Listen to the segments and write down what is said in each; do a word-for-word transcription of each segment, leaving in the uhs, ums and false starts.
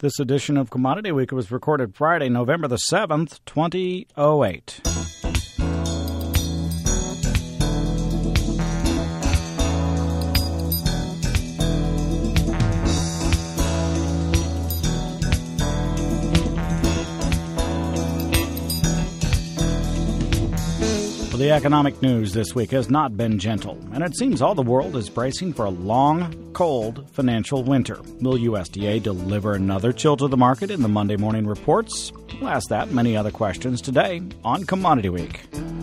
This edition of Commodity Week was recorded Friday, November the seventh, twenty oh eight. The economic news this week has not been gentle, and it seems all the world is bracing for a long, cold financial winter. Will U S D A deliver another chill to the market in the Monday morning reports? We'll ask that and many other questions today on Commodity Week.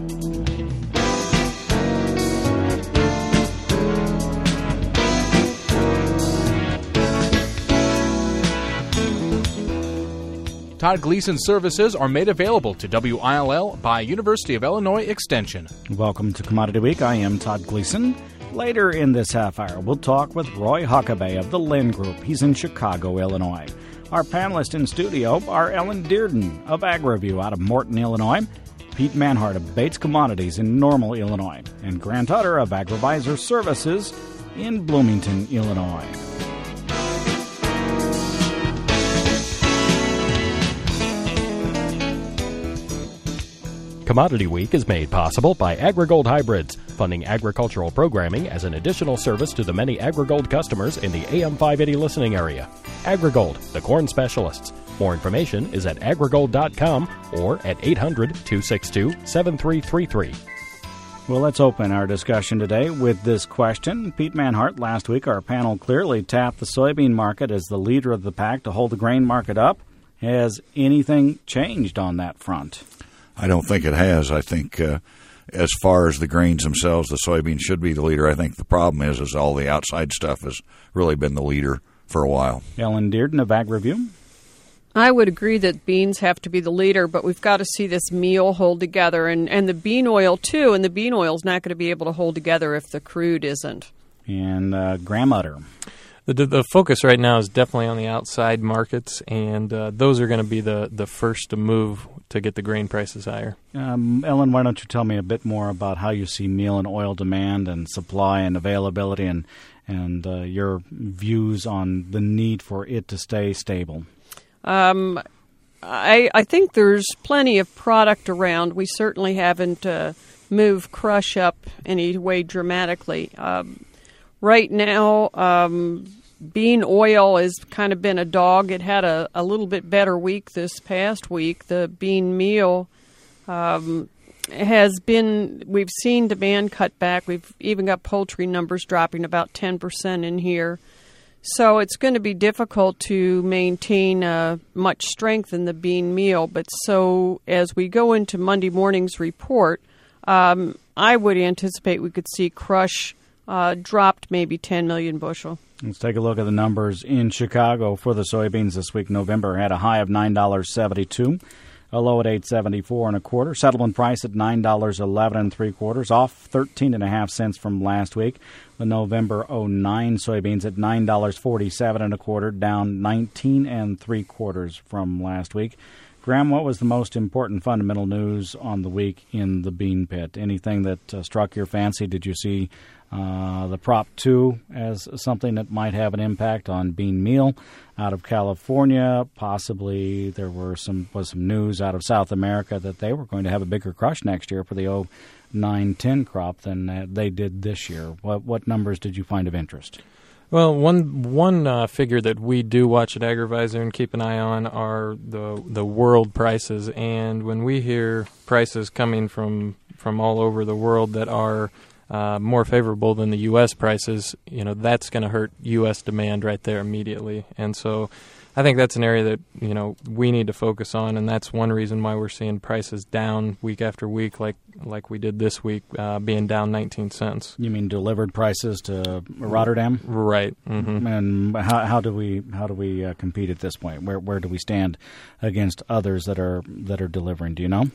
Todd Gleason services are made available to W I L L by University of Illinois Extension. Welcome to Commodity Week. I am Todd Gleason. Later in this half hour, we'll talk with Roy Huckabee of the Lynn Group. He's in Chicago, Illinois. Our panelists in studio are Ellen Dearden of AgriView out of Morton, Illinois, Pete Manhart of Bates Commodities in Normal, Illinois, and Grant Utter of AgriVisor Services in Bloomington, Illinois. Commodity Week is made possible by AgriGold Hybrids, funding agricultural programming as an additional service to the many AgriGold customers in the A M five eighty listening area. AgriGold, the corn specialists. More information is at agrigold dot com or at eight hundred, two six two, seven three three three. Well, let's open our discussion today with this question. Pete Manhart, last week our panel clearly tapped the soybean market as the leader of the pack to hold the grain market up. Has anything changed on that front? I don't think it has. I think uh, as far as the grains themselves, the soybean should be the leader. I think the problem is is all the outside stuff has really been the leader for a while. Ellen Dearden of AgriView. I would agree that beans have to be the leader, but we've got to see this meal hold together, and, and the bean oil too, and the bean oil is not going to be able to hold together if the crude isn't. And uh, Graham Utter. The, the focus right now is definitely on the outside markets, and uh, those are going to be the, the first to move to get the grain prices higher. Um, Ellen, why don't you tell me a bit more about how you see meal and oil demand and supply and availability and, and uh, your views on the need for it to stay stable? Um, I, I think there's plenty of product around. We certainly haven't uh, moved crush up any way dramatically. Um, right now, um, bean oil has kind of been a dog. It had a, a little bit better week this past week. The bean meal um, has been, we've seen demand cut back. We've even got poultry numbers dropping about ten percent in here. So it's going to be difficult to maintain uh, much strength in the bean meal. But so as we go into Monday morning's report, um, I would anticipate we could see crush uh, dropped maybe ten million bushel. Let's take a look at the numbers in Chicago for the soybeans this week. November had a high of nine dollars and seventy-two cents, a low at eight dollars and seventy-four cents and a quarter. Settlement price at nine dollars and eleven and three quarters, off thirteen and a half cents from last week. The November oh nine soybeans at nine dollars and forty-seven cents and a quarter, down nineteen and three quarters from last week. Graham, what was the most important fundamental news on the week in the bean pit? Anything that uh, struck your fancy? Did you see uh, the Prop two as something that might have an impact on bean meal out of California? Possibly there were some was some news out of South America that they were going to have a bigger crush next year for the oh nine ten crop than uh, they did this year. What, what numbers did you find of interest? Well, one one uh, figure that we do watch at AgriVisor and keep an eye on are the the world prices. And when we hear prices coming from, from all over the world that are uh, more favorable than the U S prices, you know, that's going to hurt U S demand right there immediately. And so I think that's an area that, you know, we need to focus on, and that's one reason why we're seeing prices down week after week, like like we did this week, uh, being down nineteen cents. You mean delivered prices to Rotterdam? Right. Mm-hmm. And how how do we how do we uh, compete at this point? Where where do we stand against others that are that are delivering? Do you know?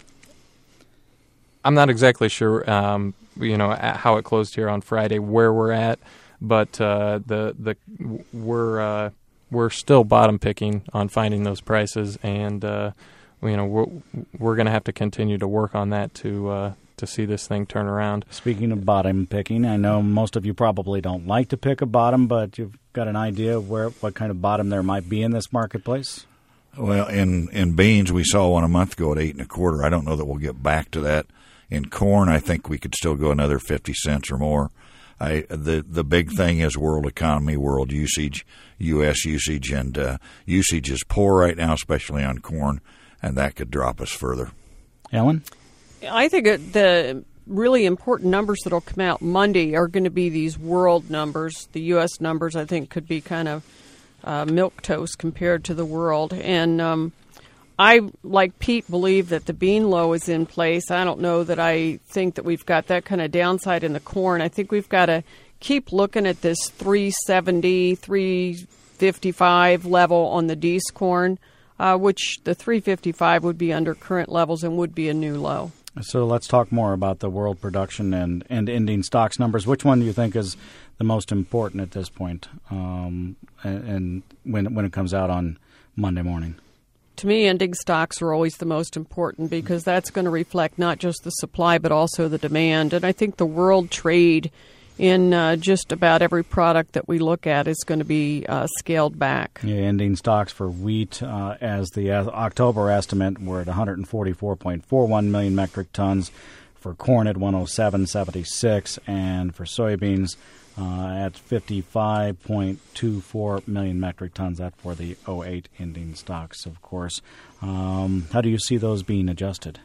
I'm not exactly sure. Um, you know how it closed here on Friday, where we're at, but uh, the the we're. Uh, We're still bottom picking on finding those prices, and uh, you know we're, we're going to have to continue to work on that to uh, to see this thing turn around. Speaking of bottom picking, I know most of you probably don't like to pick a bottom, but you've got an idea of where what kind of bottom there might be in this marketplace? Well, in, in beans, we saw one a month ago at eight and a quarter. I don't know that we'll get back to that. In corn, I think we could still go another fifty cents or more. I, the the big thing is world economy, world usage, U S usage, and uh, usage is poor right now, especially on corn, and that could drop us further. Ellen? I think it, the really important numbers that will come out Monday are going to be these world numbers. The U S numbers, I think, could be kind of uh, milquetoast compared to the world. And um, I, like Pete, believe that the bean low is in place. I don't know that I think that we've got that kind of downside in the corn. I think we've got to keep looking at this three seventy, three fifty-five level on the Dees corn, uh, which the three fifty-five would be under current levels and would be a new low. So let's talk more about the world production and, and ending stocks numbers. Which one do you think is the most important at this point, um, and, and when when it comes out on Monday morning? To me, ending stocks are always the most important because that's going to reflect not just the supply but also the demand. And I think the world trade in uh, just about every product that we look at is going to be uh, scaled back. Yeah, ending stocks for wheat, uh, as the uh, October estimate, were at one forty-four point four one million metric tons. For corn at one oh seven point seven six, and for soybeans uh, at fifty-five point two four million metric tons. That for the oh eight ending stocks, of course. Um, how do you see those being adjusted?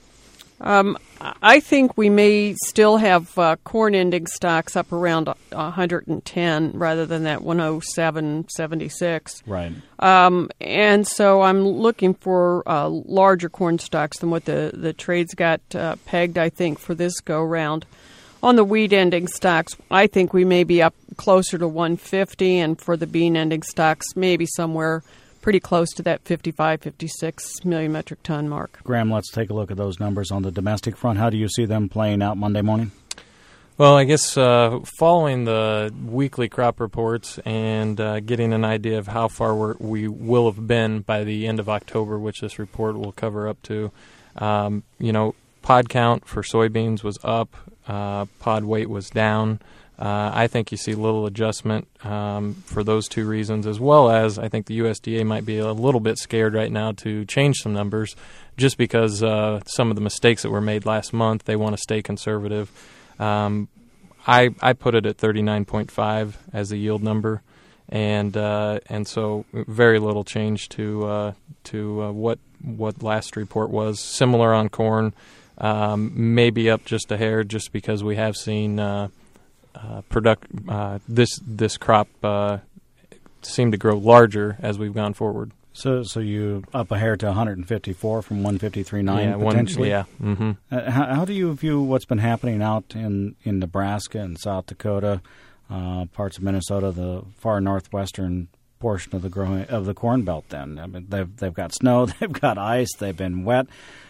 Um, I think we may still have uh, corn ending stocks up around one hundred ten rather than that one oh seven point seven six. Right. Um, and so I'm looking for uh, larger corn stocks than what the, the trade's got uh, pegged, I think, for this go-round. On the wheat ending stocks, I think we may be up closer to one fifty, and for the bean ending stocks, maybe somewhere pretty close to that fifty-five, fifty-six million metric ton mark. Graham, let's take a look at those numbers on the domestic front. How do you see them playing out Monday morning? Well, I guess uh, following the weekly crop reports and uh, getting an idea of how far we're, we will have been by the end of October, which this report will cover up to, um, you know, pod count for soybeans was up, uh, pod weight was down. Uh, I think you see little adjustment um, for those two reasons, as well as I think the U S D A might be a little bit scared right now to change some numbers just because uh, some of the mistakes that were made last month, they want to stay conservative. Um, I I put it at thirty-nine point five as the yield number, and uh, and so very little change to uh, to uh, what what last report was. Similar on corn, um, maybe up just a hair, just because we have seen uh, uh, product uh, this this crop uh, seem to grow larger as we've gone forward. So, so you up a hair to one fifty-four from one fifty-three point nine yeah, potentially. One, yeah. Mm-hmm. Uh, how, how do you view what's been happening out in, in Nebraska and South Dakota, uh, parts of Minnesota, the far northwestern portion of the growing of the Corn Belt? Then I mean, they've they've got snow, they've got ice, they've been wet,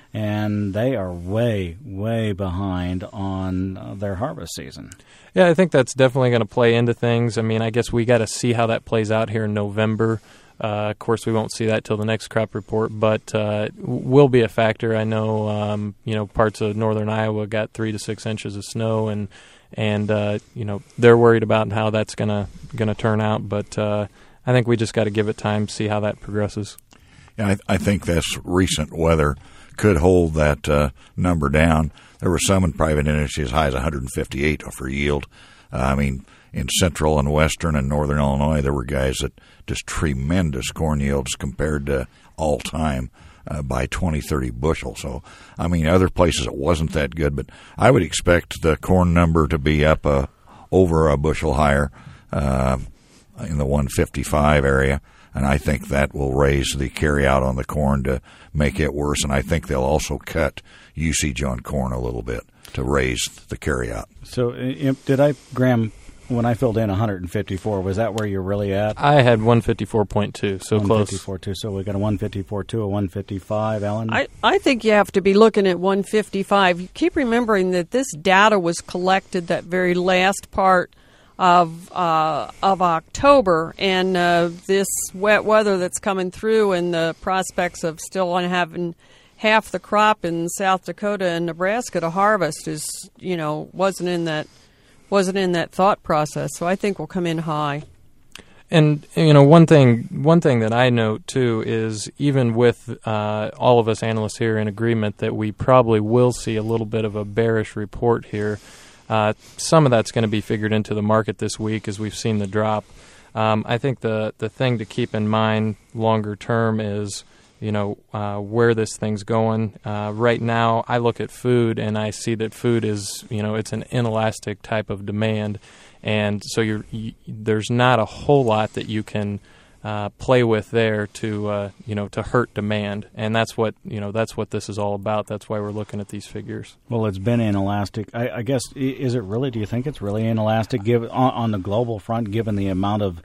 and they are way way behind on uh, their harvest season. Yeah, I think that's definitely going to play into things. I mean, I guess we got to see how that plays out here in November. Uh, of course, we won't see that till the next crop report, but uh, will be a factor. I know, um, you know, parts of northern Iowa got three to six inches of snow, and and uh, you know they're worried about how that's gonna gonna turn out. But uh, I think we just got to give it time, see how that progresses. Yeah, I, I think this recent weather could hold that uh, number down. There were some in private industry as high as one fifty-eight for yield. Uh, I mean, in central and western and northern Illinois, there were guys that just tremendous corn yields compared to all time uh, by twenty, thirty bushel. So, I mean, other places it wasn't that good, but I would expect the corn number to be up uh, over a bushel higher uh, in the one fifty-five area. And I think that will raise the carryout on the corn to make it worse. And I think they'll also cut usage on corn a little bit to raise the carryout. So, uh, did I, Graham, when I filled in one fifty-four, was that where you're really at? I had one fifty-four point two, so close. one fifty-four point two, so we got a one fifty-four point two, a one fifty-five, Ellen? I, I think you have to be looking at one fifty-five. You keep remembering that this data was collected that very last part of uh, of October, and uh, this wet weather that's coming through and the prospects of still on having half the crop in South Dakota and Nebraska to harvest is, you know, wasn't in that wasn't in that thought process. So I think we'll come in high. And you know, one thing one thing that I note too is even with uh, all of us analysts here in agreement that we probably will see a little bit of a bearish report here. Uh, some of that's going to be figured into the market this week as we've seen the drop. Um, I think the the thing to keep in mind longer term is, you know, uh, where this thing's going. Uh, right now, I look at food and I see that food is, you know, it's an inelastic type of demand. And so you're, you, there's not a whole lot that you can uh, play with there to, uh, you know, to hurt demand. And that's what, you know, that's what this is all about. That's why we're looking at these figures. Well, it's been inelastic. I, I guess, is it really, do you think it's really inelastic give, on, on the global front, given the amount of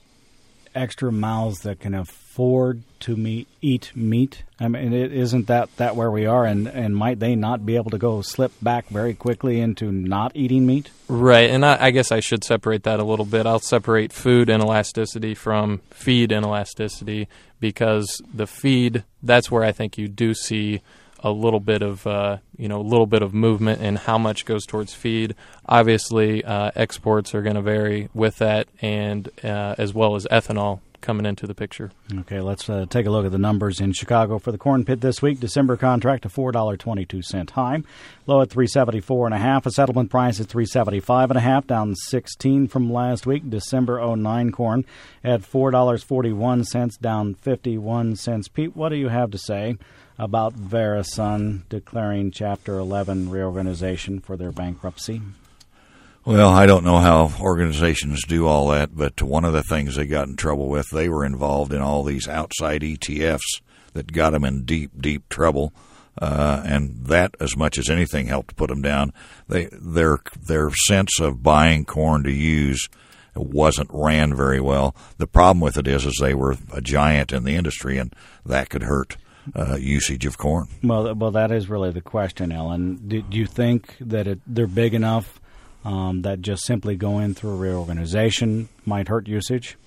extra mouths that can afford to meet, eat meat? I mean, it, isn't that, that where we are? And, and might they not be able to go slip back very quickly into not eating meat? Right, and I, I guess I should separate that a little bit. I'll separate food inelasticity from feed inelasticity, because the feed, that's where I think you do see a little bit of, uh, you know, a little bit of movement in how much goes towards feed. Obviously, uh, exports are going to vary with that, and uh, as well as ethanol coming into the picture. Okay, let's uh, take a look at the numbers in Chicago for the corn pit this week. December contract a four dollars and twenty-two cents high, low at three seventy-four and a half. A settlement price at three seventy-five and a half, down sixteen from last week. December oh nine corn at four dollars and forty-one cents, down fifty-one cents. Pete, what do you have to say about VeriSun declaring Chapter eleven reorganization for their bankruptcy? Well, I don't know how organizations do all that, but one of the things they got in trouble with, they were involved in all these outside E T Fs that got them in deep, deep trouble, uh, and that, as much as anything, helped put them down. They, their their sense of buying corn to use wasn't ran very well. The problem with it is, is they were a giant in the industry, and that could hurt uh, usage of corn. Well, well, that is really the question, Ellen. Do, do you think that it, they're big enough Um, that just simply going through a reorganization might hurt usage?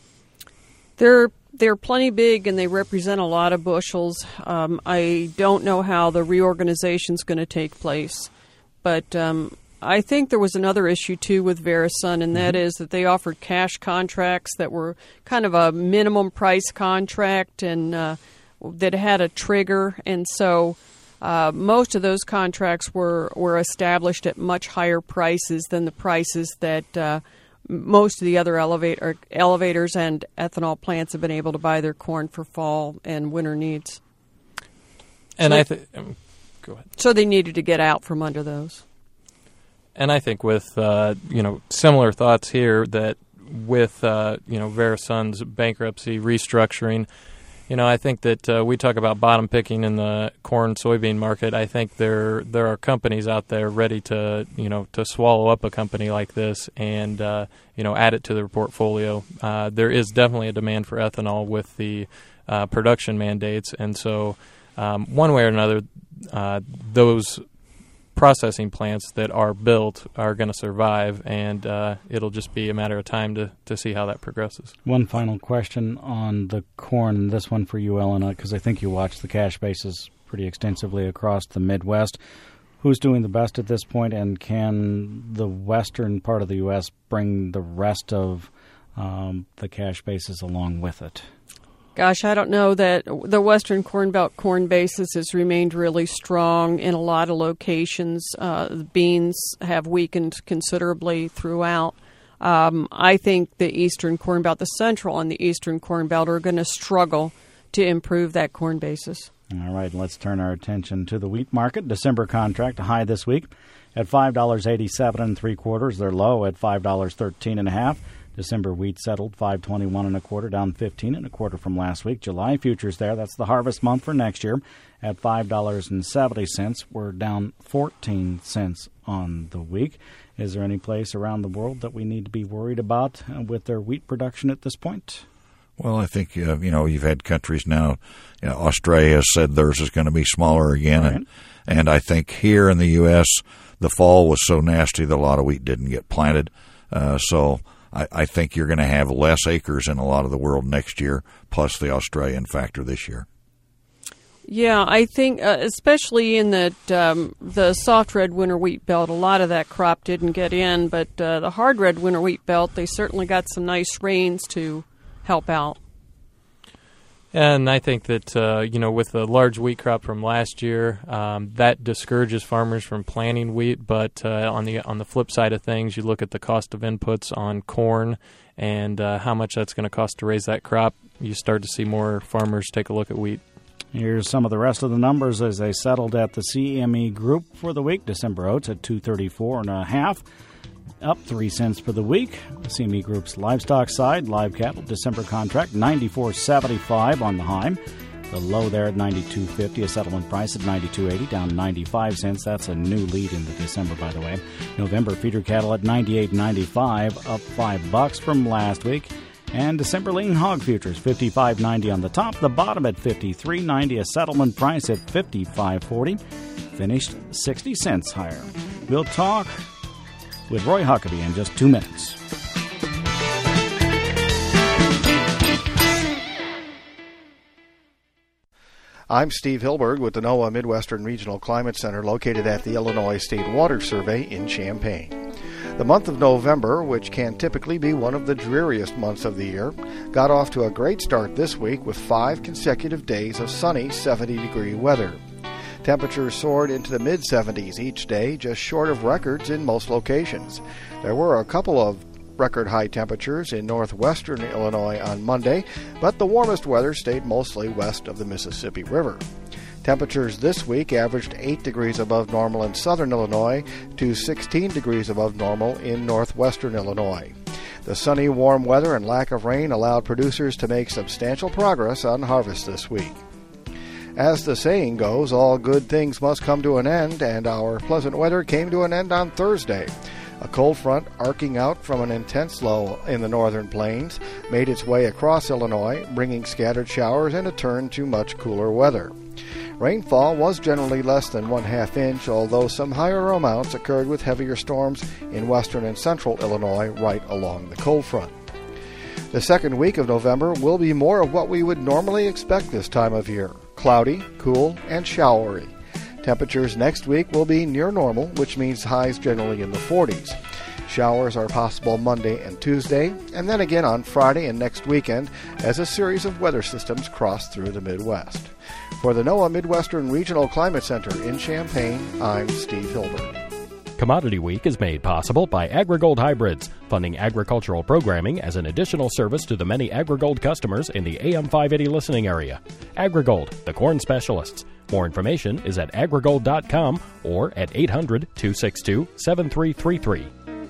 They're they're plenty big, and they represent a lot of bushels. Um, I don't know how the reorganization is going to take place, but um, I think there was another issue too with VeriSun, and that mm-hmm. is that they offered cash contracts that were kind of a minimum price contract, and uh, that had a trigger, and so. Uh, most of those contracts were, were established at much higher prices than the prices that uh, most of the other elevator, elevators and ethanol plants have been able to buy their corn for fall and winter needs. And so I think, um, go ahead. So they needed to get out from under those. And I think with uh, you know similar thoughts here, that with uh, you know VeriSun's bankruptcy restructuring. You know, I think that uh, we talk about bottom picking in the corn soybean market. I think there there are companies out there ready to you know to swallow up a company like this and uh, you know add it to their portfolio. Uh, there is definitely a demand for ethanol with the uh, production mandates, and so um, one way or another, uh, those processing plants that are built are going to survive, and uh, it'll just be a matter of time to, to see how that progresses. One final question on the corn, this one for you, Ellen, because I think you watch the cash basis pretty extensively across the Midwest. Who's doing the best at this point, and can the western part of the U S bring the rest of um, the cash basis along with it? Gosh, I don't know that the Western Corn Belt corn basis has remained really strong in a lot of locations. Uh, beans have weakened considerably throughout. Um, I think the Eastern Corn Belt, the Central and the Eastern Corn Belt are going to struggle to improve that corn basis. All right, let's turn our attention to the wheat market. December contract, a high this week at five dollars and eighty-seven and three quarters. They're low at five dollars and thirteen and a half. December wheat settled five twenty-one and a quarter, down fifteen and a quarter from last week. July futures there, that's the harvest month for next year, at five dollars and seventy cents. We're down fourteen cents on the week. Is there any place around the world that we need to be worried about with their wheat production at this point? Well, I think, uh, you know, you've had countries now, you know, Australia has said theirs is going to be smaller again. Right. And, and I think here in the U S, the fall was so nasty that a lot of wheat didn't get planted. Uh, so I, I think you're going to have less acres in a lot of the world next year, plus the Australian factor this year. Yeah, I think uh, especially in that um, the soft red winter wheat belt, a lot of that crop didn't get in, but uh, the hard red winter wheat belt, they certainly got some nice rains to help out. And I think that, uh, you know, with the large wheat crop from last year, um, that discourages farmers from planting wheat. But uh, on the on the flip side of things, you look at the cost of inputs on corn and uh, how much that's going to cost to raise that crop, you start to see more farmers take a look at wheat. Here's some of the rest of the numbers as they settled at the C M E Group for the week. December oats at two thirty-four and a half, up three cents for the week. The C M E Group's livestock side, live cattle December contract ninety-four seventy-five on the high. The low there at ninety-two fifty. A settlement price at ninety-two eighty, down ninety-five cents. That's a new lead into December, by the way. November feeder cattle at ninety-eight ninety-five, up five bucks from last week. And December lean hog futures, fifty-five ninety on the top, the bottom at fifty-three ninety, a settlement price at fifty-five forty, finished sixty cents higher. We'll talk with Roy Huckabee in just two minutes. I'm Steve Hilberg with the NOAA Midwestern Regional Climate Center located at the Illinois State Water Survey in Champaign. The month of November, which can typically be one of the dreariest months of the year, got off to a great start this week with five consecutive days of sunny seventy-degree weather. Temperatures soared into the mid seventies each day, just short of records in most locations. There were a couple of record high temperatures in northwestern Illinois on Monday, but the warmest weather stayed mostly west of the Mississippi River. Temperatures this week averaged eight degrees above normal in southern Illinois to sixteen degrees above normal in northwestern Illinois. The sunny, warm weather and lack of rain allowed producers to make substantial progress on harvest this week. As the saying goes, all good things must come to an end, and our pleasant weather came to an end on Thursday. A cold front arcing out from an intense low in the northern plains made its way across Illinois, bringing scattered showers and a turn to much cooler weather. Rainfall was generally less than one half inch, although some higher amounts occurred with heavier storms in western and central Illinois right along the cold front. The second week of November will be more of what we would normally expect this time of year: cloudy, cool, and showery. Temperatures next week will be near normal, which means highs generally in the forties. Showers are possible Monday and Tuesday, and then again on Friday and next weekend as a series of weather systems cross through the Midwest. For the NOAA Midwestern Regional Climate Center in Champaign, I'm Steve Hilbert. Commodity Week is made possible by AgriGold Hybrids, funding agricultural programming as an additional service to the many AgriGold customers in the A M five eighty listening area. AgriGold, the corn specialists. More information is at agrigold dot com or at eight hundred, two six two, seven three three three.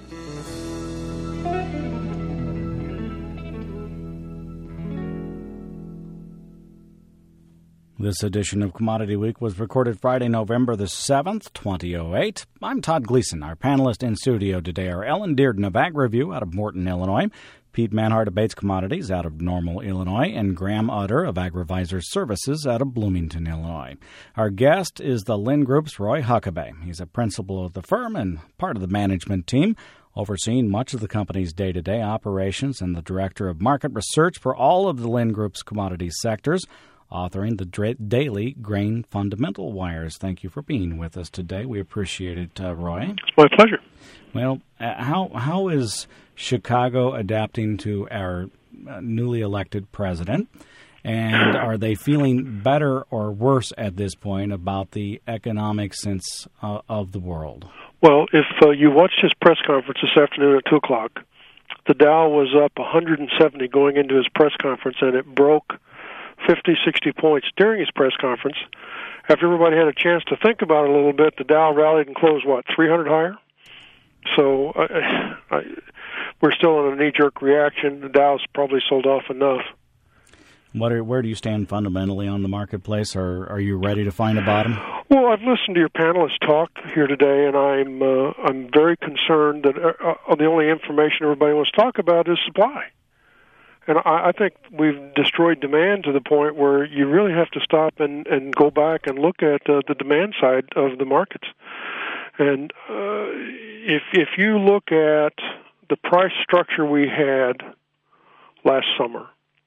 This edition of Commodity Week was recorded Friday, November the seventh, twenty oh eight. I'm Todd Gleason. Our panelists in studio today are Ellen Dearden of AgriView out of Morton, Illinois, Pete Manhart of Bates Commodities out of Normal, Illinois, and Graham Utter of AgriVisor Services out of Bloomington, Illinois. Our guest is the Linn Group's Roy Huckabee. He's a principal of the firm and part of the management team, overseeing much of the company's day-to-day operations and the director of market research for all of the Linn Group's commodity sectors, authoring the Dra- Daily Grain Fundamental Wires. Thank you for being with us today. We appreciate it, uh, Roy. It's my pleasure. Well, uh, how how is Chicago adapting to our uh, newly elected president? And are they feeling better or worse at this point about the economic sense uh, of the world? Well, if uh, you watched his press conference this afternoon at two o'clock, the Dow was up one hundred seventy going into his press conference, and it broke fifty, sixty points during his press conference. After everybody had a chance to think about it a little bit, the Dow rallied and closed, what, three hundred higher? So I, I, we're still in a knee-jerk reaction. The Dow's probably sold off enough. What are, where do you stand fundamentally on the marketplace? Or are you ready to find a bottom? Well, I've listened to your panelists talk here today, and I'm uh, I'm very concerned that uh, the only information everybody wants to talk about is supply. And I, I think we've destroyed demand to the point where you really have to stop and, and go back and look at uh, the demand side of the markets. And uh, if if you look at the price structure we had last summer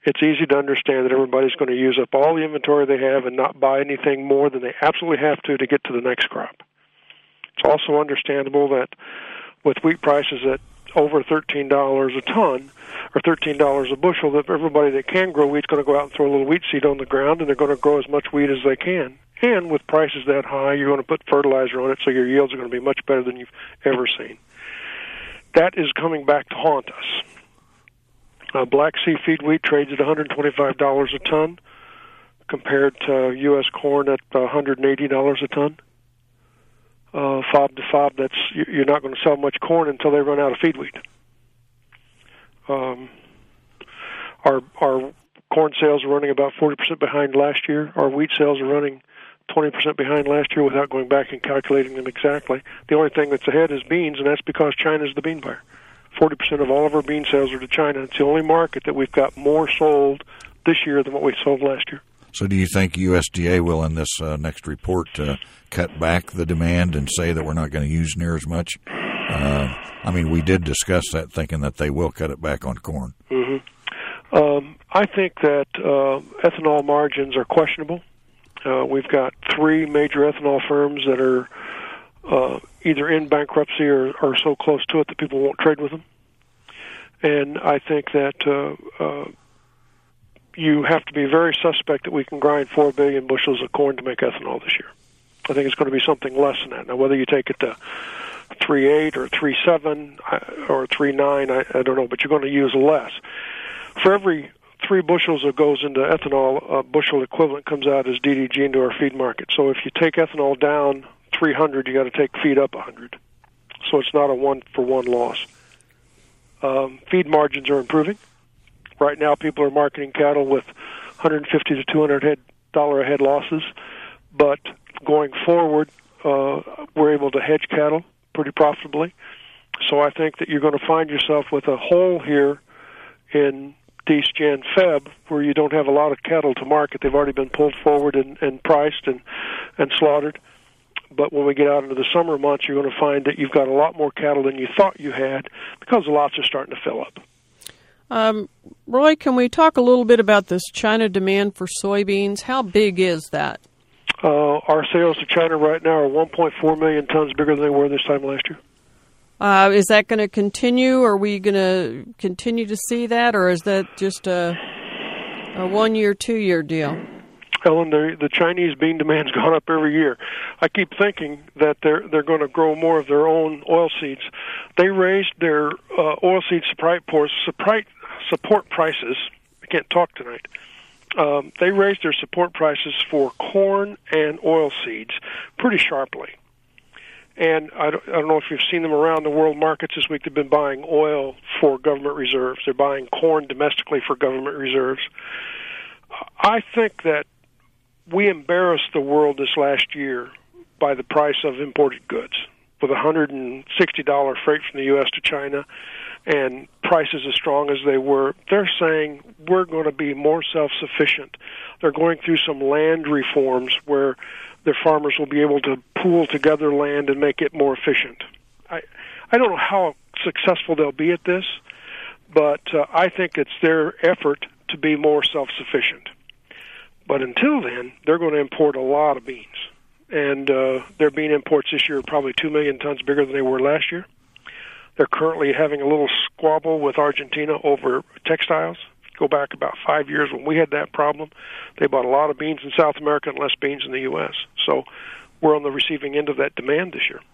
it's easy to understand that everybody's going to use up all the inventory they have and not buy anything more than they absolutely have to to get to the next crop. It's also understandable that with wheat prices at over thirteen dollars a ton or thirteen dollars a bushel, that everybody that can grow wheat is going to go out and throw a little wheat seed on the ground, and they're going to grow as much wheat as they can. And with prices that high, you're going to put fertilizer on it, so your yields are going to be much better than you've ever seen. That is coming back to haunt us. Uh, Black Sea feed wheat trades at one hundred twenty-five dollars a ton compared to U S corn at one hundred eighty dollars a ton. Uh, fob to fob, that's you're not going to sell much corn until they run out of feed wheat. Um, our our corn sales are running about forty percent behind last year. Our wheat sales are running twenty percent behind last year without going back and calculating them exactly. The only thing that's ahead is beans, and that's because China's the bean buyer. forty percent of all of our bean sales are to China. It's the only market that we've got more sold this year than what we sold last year. So do you think U S D A will, in this uh, next report, uh, cut back the demand and say that we're not going to use near as much? Uh, I mean, we did discuss that, thinking that they will cut it back on corn. Mm-hmm. Um, I think that uh, ethanol margins are questionable. Uh, we've got three major ethanol firms that are uh, either in bankruptcy or are so close to it that people won't trade with them. And I think that uh, uh, you have to be very suspect that we can grind four billion bushels of corn to make ethanol this year. I think it's going to be something less than that. Now, whether you take it to three eight or three seven or three nine, I, I don't know, but you're going to use less. For every three bushels that goes into ethanol, a bushel equivalent comes out as D D G into our feed market. So if you take ethanol down three hundred, you got to take feed up one hundred. So it's not a one-for-one loss. Um, feed margins are improving. Right now, people are marketing cattle with one hundred fifty to two hundred dollars a head losses, but going forward, uh, we're able to hedge cattle pretty profitably. So I think that you're going to find yourself with a hole here in Dec, Jan, Feb, where you don't have a lot of cattle to market. They've already been pulled forward and, and priced and, and slaughtered. But when we get out into the summer months, you're going to find that you've got a lot more cattle than you thought you had because the lots are starting to fill up. Um, Roy, can we talk a little bit about this China demand for soybeans? How big is that? Uh, our sales to China right now are one point four million tons bigger than they were this time last year. Uh, is that going to continue? Are we going to continue to see that, or is that just a, a one-year, two-year deal? Ellen, the, the Chinese bean demand's gone up every year. I keep thinking that they're they're going to grow more of their own oil seeds. They raised their uh, oil seed support, support prices. I can't talk tonight. Um, they raised their support prices for corn and oil seeds pretty sharply. And I don't, I don't know if you've seen them around the world markets this week. They've been buying oil for government reserves. They're buying corn domestically for government reserves. I think that we embarrassed the world this last year by the price of imported goods with one hundred sixty dollars freight from the U S to China and prices as strong as they were. They're saying we're going to be more self-sufficient. They're going through some land reforms where their farmers will be able to pool together land and make it more efficient. I I don't know how successful they'll be at this, but uh, I think it's their effort to be more self-sufficient. But until then, they're going to import a lot of beans. And uh, their bean imports this year are probably two million tons bigger than they were last year. They're currently having a little squabble with Argentina over textiles. Go back about five years when we had that problem. They bought a lot of beans in South America and less beans in the U S. So we're on the receiving end of that demand this year.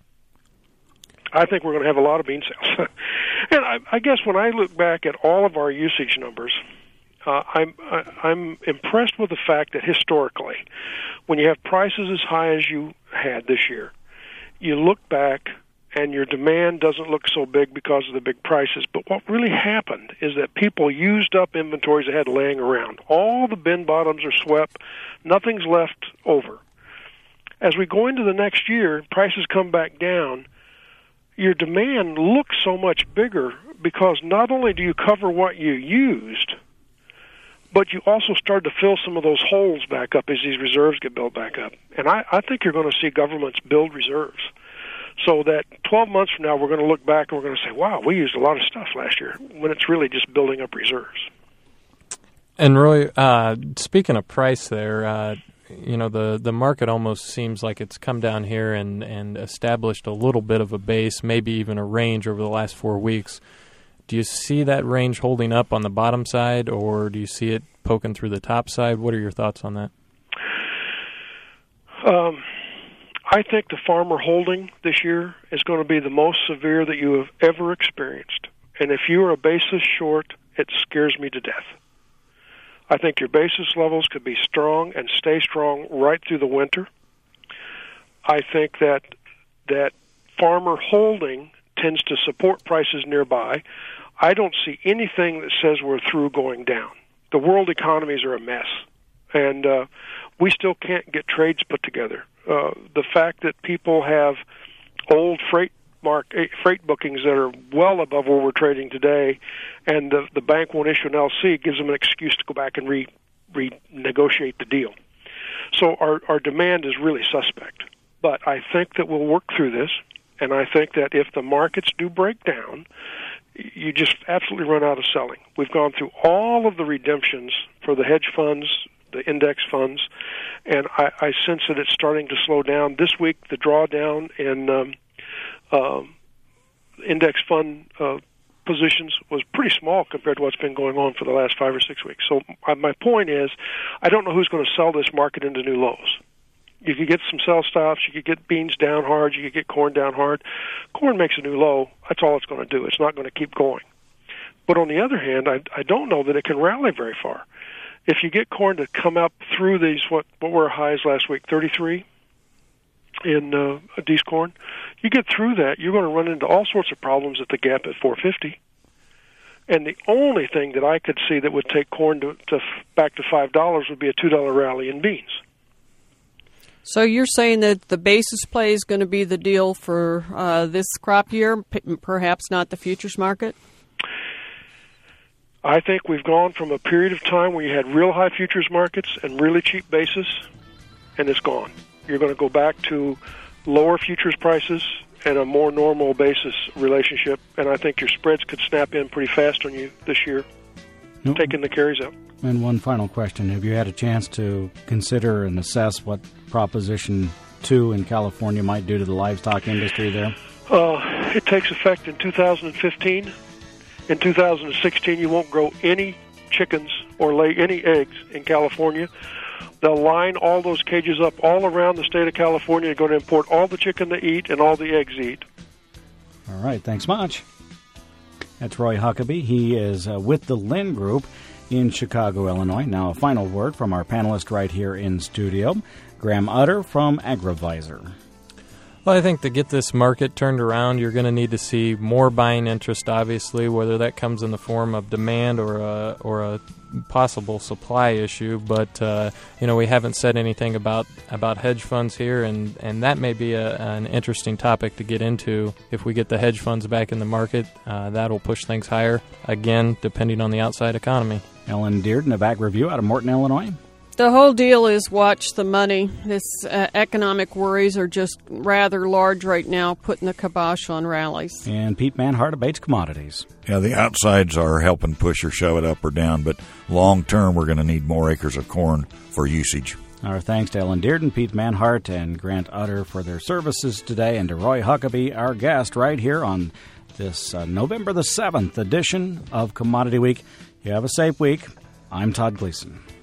I think we're going to have a lot of bean sales. And I, I guess when I look back at all of our usage numbers, uh, I'm, I, I'm impressed with the fact that historically, when you have prices as high as you had this year, you look back and your demand doesn't look so big because of the big prices. But what really happened is that people used up inventories they had laying around. All the bin bottoms are swept. Nothing's left over. As we go into the next year, prices come back down. Your demand looks so much bigger because not only do you cover what you used, but you also start to fill some of those holes back up as these reserves get built back up. And I, I think you're going to see governments build reserves. So that twelve months from now, we're going to look back and we're going to say, wow, we used a lot of stuff last year, when it's really just building up reserves. And Roy, uh, speaking of price there, uh, you know, the, the market almost seems like it's come down here and, and established a little bit of a base, maybe even a range over the last four weeks. Do you see that range holding up on the bottom side, or do you see it poking through the top side? What are your thoughts on that? Um, I think the farmer holding this year is going to be the most severe that you have ever experienced. And if you are a basis short, it scares me to death. I think your basis levels could be strong and stay strong right through the winter. I think that that farmer holding tends to support prices nearby. I don't see anything that says we're through going down. The world economies are a mess, and uh, we still can't get trades put together. Uh, the fact that people have old freight mark freight bookings that are well above where we're trading today, and the, the bank won't issue an L C, gives them an excuse to go back and re renegotiate the deal. So our, our demand is really suspect. But I think that we'll work through this, and I think that if the markets do break down, you just absolutely run out of selling. We've gone through all of the redemptions for the hedge funds, the index funds, and I, I sense that it's starting to slow down. This week, the drawdown in um, um, index fund uh, positions was pretty small compared to what's been going on for the last five or six weeks. So uh, my point is, I don't know who's going to sell this market into new lows. You could get some sell stops, you could get beans down hard, you could get corn down hard. Corn makes a new low. That's all it's going to do. It's not going to keep going. But on the other hand, I, I don't know that it can rally very far. If you get corn to come up through these, what, what were highs last week, thirty-three in uh, D's corn, you get through that, you're going to run into all sorts of problems at the gap at four fifty. And the only thing that I could see that would take corn to, to back to five dollars would be a two dollar rally in beans. So you're saying that the basis play is going to be the deal for uh, this crop year, p- perhaps not the futures market? I think we've gone from a period of time where you had real high futures markets and really cheap basis, and it's gone. You're going to go back to lower futures prices and a more normal basis relationship, and I think your spreads could snap in pretty fast on you this year, nope. taking the carries out. And one final question. Have you had a chance to consider and assess what Proposition two in California might do to the livestock industry there? Uh, it takes effect in two thousand fifteen. In two thousand sixteen, you won't grow any chickens or lay any eggs in California. They'll line all those cages up all around the state of California. They're going to import all the chicken they eat and all the eggs eat. All right, thanks much. That's Roy Huckabee. He is uh, with the Lynn Group in Chicago, Illinois. Now a final word from our panelist right here in studio, Graham Utter from AgriVisor. Well, I think to get this market turned around, you're going to need to see more buying interest, obviously, whether that comes in the form of demand or a, or a possible supply issue. But, uh, you know, we haven't said anything about, about hedge funds here, and, and that may be a, an interesting topic to get into. If we get the hedge funds back in the market, uh, that'll push things higher, again, depending on the outside economy. Ellen Dearden of Ag Review out of Morton, Illinois. The whole deal is watch the money. This uh, economic worries are just rather large right now, putting the kibosh on rallies. And Pete Manhart of Bates Commodities. Yeah, the outsides are helping push or shove it up or down, but long term we're going to need more acres of corn for usage. Our thanks to Ellen Dearden, Pete Manhart, and Grant Utter for their services today, and to Roy Huckabee, our guest, right here on this uh, November the seventh edition of Commodity Week. You have a safe week. I'm Todd Gleason.